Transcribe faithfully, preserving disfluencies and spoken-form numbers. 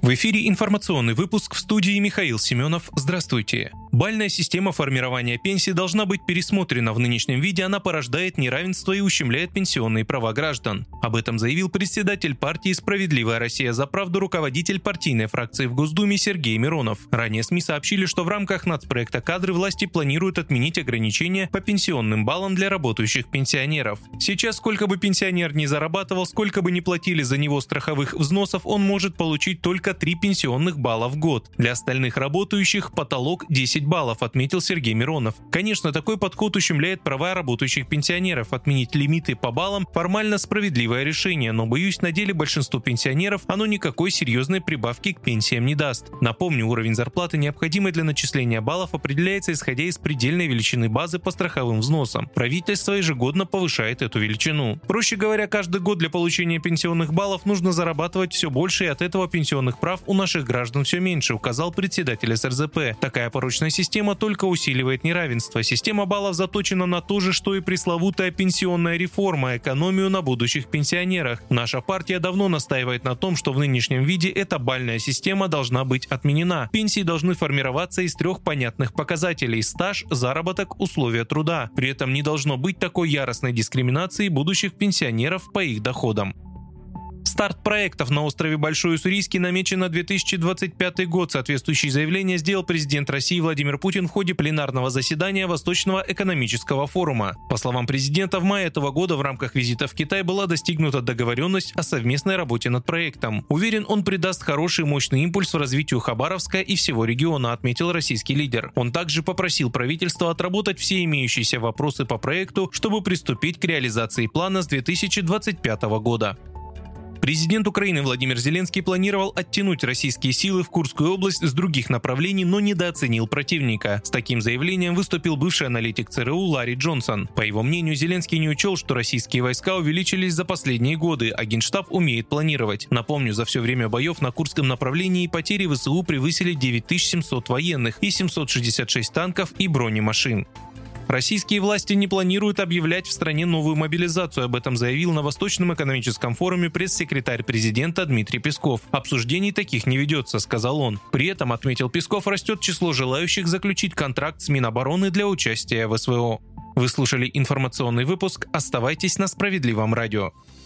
В эфире информационный выпуск, в студии Михаил Семенов. Здравствуйте. Бальная система формирования пенсий должна быть пересмотрена. В нынешнем виде она порождает неравенство и ущемляет пенсионные права граждан. Об этом заявил председатель партии «Справедливая Россия за правду», руководитель партийной фракции в Госдуме Сергей Миронов. Ранее СМИ сообщили, что в рамках нацпроекта «Кадры» власти планируют отменить ограничения по пенсионным баллам для работающих пенсионеров. Сейчас, сколько бы пенсионер ни зарабатывал, сколько бы ни платили за него страховых взносов, он может получить только три пенсионных балла в год. Для остальных работающих потолок десять баллов, отметил Сергей Миронов. Конечно, такой подход ущемляет права работающих пенсионеров. Отменить лимиты по баллам – формально справедливое решение, но, боюсь, на деле большинству пенсионеров оно никакой серьезной прибавки к пенсиям не даст. Напомню, уровень зарплаты, необходимый для начисления баллов, определяется исходя из предельной величины базы по страховым взносам. Правительство ежегодно повышает эту величину. Проще говоря, каждый год для получения пенсионных баллов нужно зарабатывать все больше, и от этого пенсионных прав у наших граждан все меньше, указал председатель эс эр зэ пэ. Такая порочная система только усиливает неравенство. Система баллов заточена на то же, что и пресловутая пенсионная реформа, экономию на будущих пенсионерах. Наша партия давно настаивает на том, что в нынешнем виде эта бальная система должна быть отменена. Пенсии должны формироваться из трех понятных показателей: стаж, заработок, условия труда. При этом не должно быть такой яростной дискриминации будущих пенсионеров по их доходам. Старт проектов на острове Большой Уссурийский намечен на две тысячи двадцать пятый год. Соответствующее заявление сделал президент России Владимир Путин в ходе пленарного заседания Восточного экономического форума. По словам президента, в мае этого года в рамках визита в Китай была достигнута договоренность о совместной работе над проектом. Уверен, он придаст хороший мощный импульс в развитию Хабаровска и всего региона, отметил российский лидер. Он также попросил правительство отработать все имеющиеся вопросы по проекту, чтобы приступить к реализации плана с две тысячи двадцать пятого года. Президент Украины Владимир Зеленский планировал оттянуть российские силы в Курскую область с других направлений, но недооценил противника. С таким заявлением выступил бывший аналитик цэ эр у Ларри Джонсон. По его мнению, Зеленский не учел, что российские войска увеличились за последние годы, а Генштаб умеет планировать. Напомню, за все время боев на Курском направлении потери вэ эс у превысили девять тысяч семьсот военных и семьсот шестьдесят шесть танков и бронемашин. Российские власти не планируют объявлять в стране новую мобилизацию. Об этом заявил на Восточном экономическом форуме пресс-секретарь президента Дмитрий Песков. Обсуждений таких не ведется, сказал он. При этом, отметил Песков, растет число желающих заключить контракт с Минобороны для участия в эс вэ о. Вы слушали информационный выпуск. Оставайтесь на Справедливом радио.